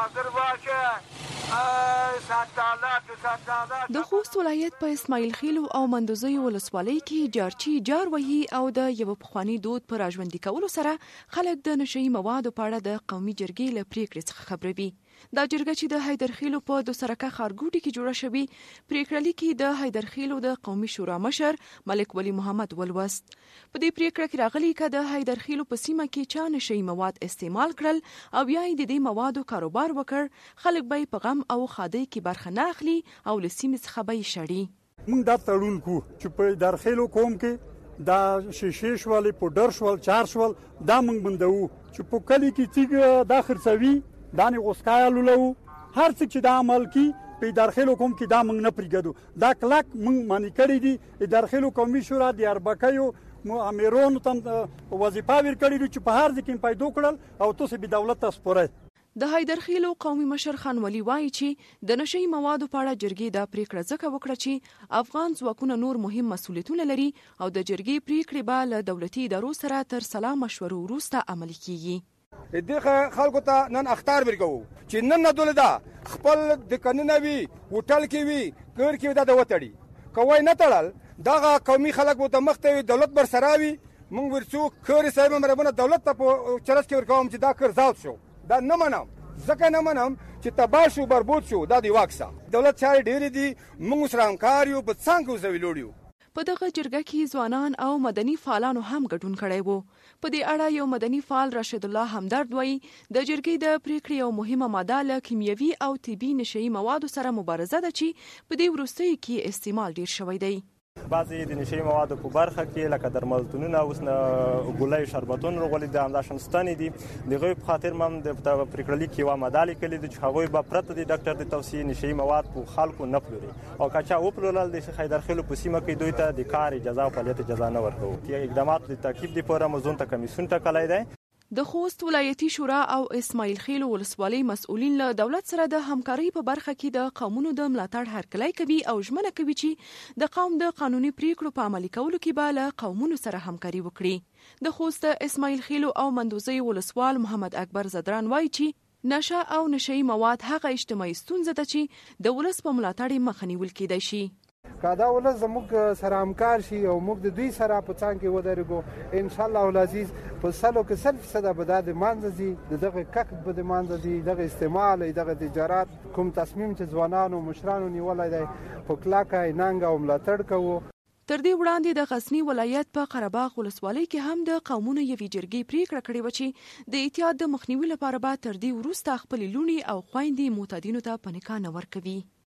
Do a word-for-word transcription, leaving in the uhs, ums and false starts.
د خوست ولایت په اسماعیل خیلو او مندوزیو ولسوالۍ کې جارچي جار وهي او د یو پخواني دود پر راژوندي کولو سره خلک د نشهیي موادو په اړه د قومي جرګې له پریکړې څخه خبروي. دا جرګه چې د حیدرخیلو په دوسرکه ښارګوټي کې جوړه شوې، پریکړه لیکي د حیدرخیلو د قومي شورا مشر ملک ولی محمد ولوست. په دې پریکړه کې راغلي که د حیدرخیلو په سیمه کې چا نشهیي مواد استعمال کړل او یا یې د دې موادو کاروبار وکړ، خلک به یې په غم او ښادۍ کې برخه نه اخلي او له سیمې څخه به یې شړي. موږ دا تړون کوو چې په حیدرخیلو قوم کې دا شیشې شول، پوډر شول، چار شول، دا موږ بندوو چې په کلي کې تیږ دا خرڅوي، دا نه غوسکای لولو، هر څه چې دا عمل کی په حیدرخیلو قوم کې دا موږ نه پرېږدو. دا کلک موږ معنی کړی دي. حیدرخیلو قومي شورا د اربکیو امیرونو ته وظیفه ورکړې ده چې په هر ځای کې پیدا کړل او تاسو به دولت ته سپارئ. د حیدرخیلو قومي مشر خان ولی وایي چې د نشهیي موادو په اړه جرګې دا پریکړه ځکه وکړه چې افغان ځواکونه نور مهم مسؤلیتونه لري او د جرګې پریکړې به له دولتي ادارو سره تر سلا مشورو وروسته عملي کیږي. دغه خلکو ته نن اختار ورکوو چې نن نه دولت خپل د قانون وی هوټل کې وی کور کې دا د وټړي کوی نه تړل دغه قومي خلک وو د مخته دولت بر سراوي مونږ ورڅو کور سره مربونه دولت ته چرس کې ورکوم چې دا کار زاوت شو. دا نه منم، ځکه نه منم چې تباہ شو بربود شو. دا دی واکسه دولت چارې ډېرې دي، موږ سره همکار یو، په څنګه زوی لوړیو. په دغه جرګه کې ځوانان او مدني فعالانو هم ګډون کړی وو. په دې اړه یو مدني فعال رشید الله همدرد وایي د جرګې د پریکړې یو مهمه ماده له کیمیاوي او طبي نشهیي موادو سره مبارزه ده چې په دې وروستیو کې استعمال ډیر شوی دی. بعضې د نشهیي موادو په برخه کې لکه درملتونونه اوس نه ګولۍ شربتونه راغلي دي، همداشان ستنې دي. د هغوی په خاطر هم د پریکړه لیک کې یوه ماده لیکلې ده چې هغوی به پرته د ډاکټر د توصیې نشهیي مواد په خلکو نه پلوري او که چا وپلورل د حیدرخیلو په سیمه کې دوی ته د کار اجازه او فعالیت اجازه نه ورکوو. اقداماتو د تعقیب دپاره موضوع ته کمیسیون ټاکلی دی. د خوست ولایتي شورا او اسماعیل خیلو ولسوالۍ مسؤلین له دولت سره د همکارۍ په برخه کې د قومونو د ملاتړ هرکلی کوي او ژمنه کوي چې د قوم د قانوني پریکړو په عملي کولو کې به له قومونو سره همکاري وکړي. د خوست اسماعیل خیلو او مندوزی ولسوال محمد اکبر زدران وایي چې نشه او نشهیي مواد هغه اجتماعي ستونزه ده چې د ولس په ملاتړ یې مخه نیول کیدای شي. که دا ولس زموږ سره همکار شي او موږ د دوی سره په څنګ کې ودرېږو، انشاءالله العزیز په سلو کې سل فیصده به دا د منځه ځي، د دغه کښت به د منځه ځي، دغه استعمال دغه تجارت کوم تصمیم چې ځوانانو مشرانو نیولی دی په کلکه یې ننګ او ملاتړ کوو. تر دې وړاندې د غزني ولایت په قرهباغ ولسوالۍ کې هم د قومونو یوې جرګې پریکړه کړې وه چې د اعتیاد د مخنیوي لپاره به تر دې وروسته خپلې لوڼې او خویندې معتادینو ته په نکاح نه ورکوي.